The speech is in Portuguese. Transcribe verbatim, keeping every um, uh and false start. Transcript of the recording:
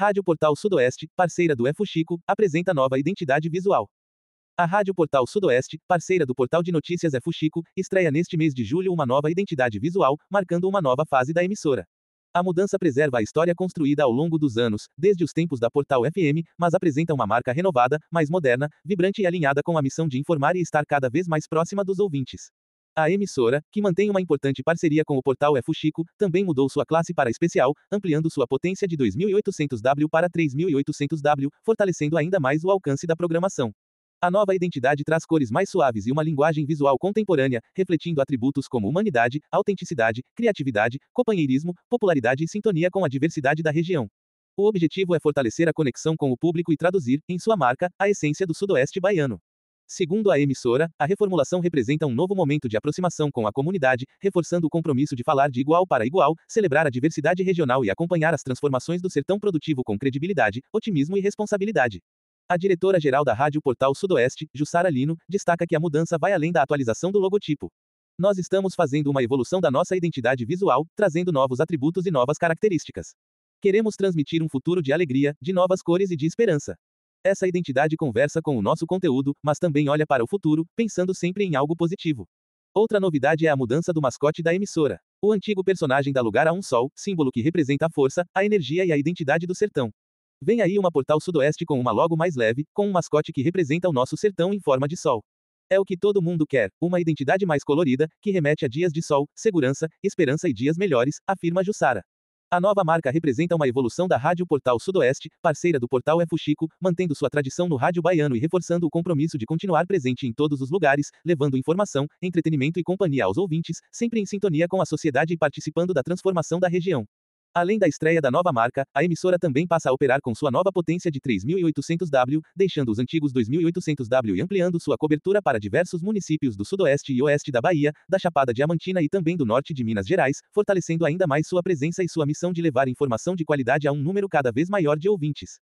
Rádio Portal Sudoeste, parceira do Fuxico, apresenta nova identidade visual. A Rádio Portal Sudoeste, parceira do portal de notícias Fuxico, estreia neste mês de julho uma nova identidade visual, marcando uma nova fase da emissora. A mudança preserva a história construída ao longo dos anos, desde os tempos da Portal F M, mas apresenta uma marca renovada, mais moderna, vibrante e alinhada com a missão de informar e estar cada vez mais próxima dos ouvintes. A emissora, que mantém uma importante parceria com o portal Fuxico, também mudou sua classe para especial, ampliando sua potência de dois mil e oitocentos watts para três mil e oitocentos watts, fortalecendo ainda mais o alcance da programação. A nova identidade traz cores mais suaves e uma linguagem visual contemporânea, refletindo atributos como humanidade, autenticidade, criatividade, companheirismo, popularidade e sintonia com a diversidade da região. O objetivo é fortalecer a conexão com o público e traduzir, em sua marca, a essência do Sudoeste baiano. Segundo a emissora, a reformulação representa um novo momento de aproximação com a comunidade, reforçando o compromisso de falar de igual para igual, celebrar a diversidade regional e acompanhar as transformações do sertão produtivo com credibilidade, otimismo e responsabilidade. A diretora-geral da Rádio Portal Sudoeste, Jussara Lino, destaca que a mudança vai além da atualização do logotipo. Nós estamos fazendo uma evolução da nossa identidade visual, trazendo novos atributos e novas características. Queremos transmitir um futuro de alegria, de novas cores e de esperança. Essa identidade conversa com o nosso conteúdo, mas também olha para o futuro, pensando sempre em algo positivo. Outra novidade é a mudança do mascote da emissora. O antigo personagem dá lugar a um sol, símbolo que representa a força, a energia e a identidade do sertão. Vem aí uma Portal Sudoeste com uma logo mais leve, com um mascote que representa o nosso sertão em forma de sol. É o que todo mundo quer, uma identidade mais colorida, que remete a dias de sol, segurança, esperança e dias melhores, afirma Jussara. A nova marca representa uma evolução da Rádio Portal Sudoeste, parceira do portal Fuxico, mantendo sua tradição no rádio baiano e reforçando o compromisso de continuar presente em todos os lugares, levando informação, entretenimento e companhia aos ouvintes, sempre em sintonia com a sociedade e participando da transformação da região. Além da estreia da nova marca, a emissora também passa a operar com sua nova potência de três mil e oitocentos watts, deixando os antigos dois mil e oitocentos watts e ampliando sua cobertura para diversos municípios do sudoeste e oeste da Bahia, da Chapada Diamantina e também do norte de Minas Gerais, fortalecendo ainda mais sua presença e sua missão de levar informação de qualidade a um número cada vez maior de ouvintes.